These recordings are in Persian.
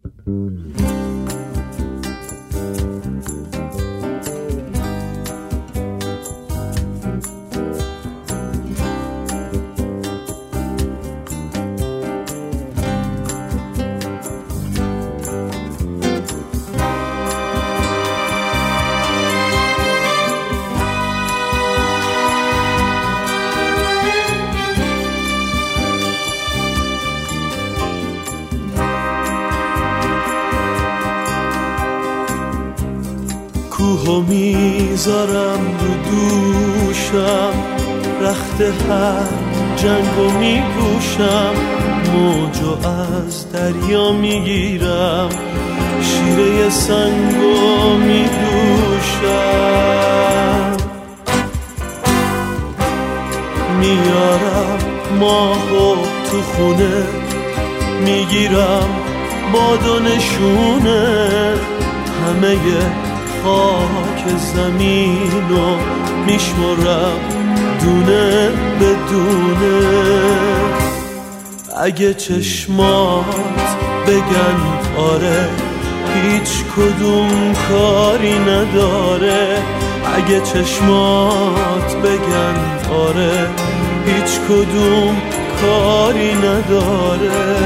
کوهو میذارم رو دوشم، رخت هر جنگو میپوشم، موجو از دریا میگیرم، شیره سنگو میدوشم، میارم ماهو تو خونه، میگیرم باد و نشونه، همه خاک زمینو میشمرم دونه به دونه. اگه چشمات بگن آره، هیچ کدوم کاری نداره. اگه چشمات بگن آره، هیچ کدوم کاری نداره.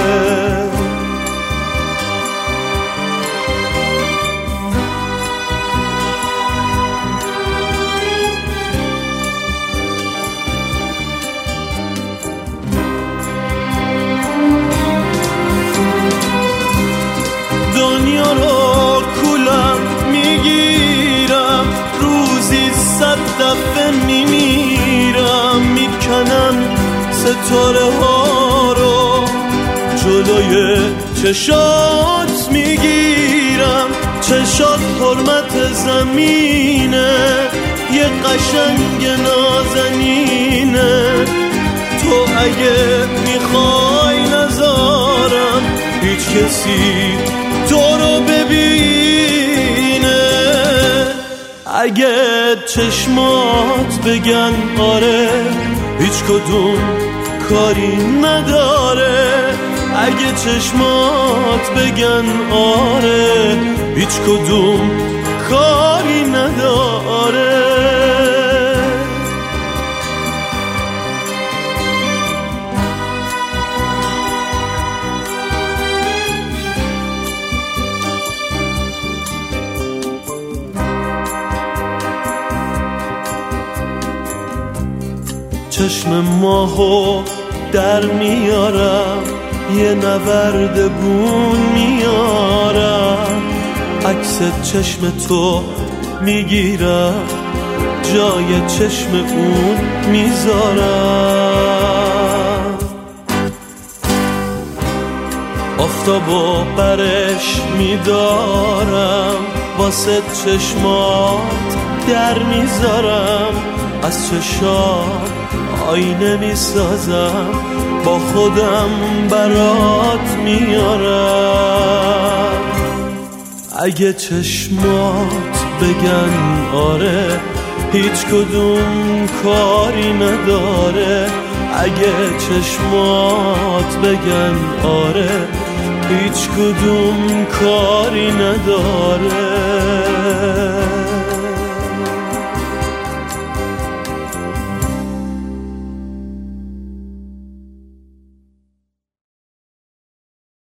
دنیا رو کولم میگیرم، روزی 100 دفعه میمیرم، میکنم ستاره ها رو جلوی چشات میگیرم. چشات حرمت زمینه، یه قشنگ نازنینه. تو اگه میخوای نذارم هیچ کسی تو رو ببینه. اگه چشمات بگن آره، هیچ کدوم کاری نداره. اگه چشمات بگن آره، هیچ کدوم کاری نداره. چشم ماهو در میارم، یه نورد بون میارم، عکس چشم تو میگیرم، جای چشم اون میذارم. آفتابو برش میدارم، واسه چشمات در میذارم، از چشات آینه میسازم، با خودم برات میارم. اگه چشمات بگن آره، هیچ کدوم کاری نداره. اگه چشمات بگن آره، هیچ کدوم کاری نداره.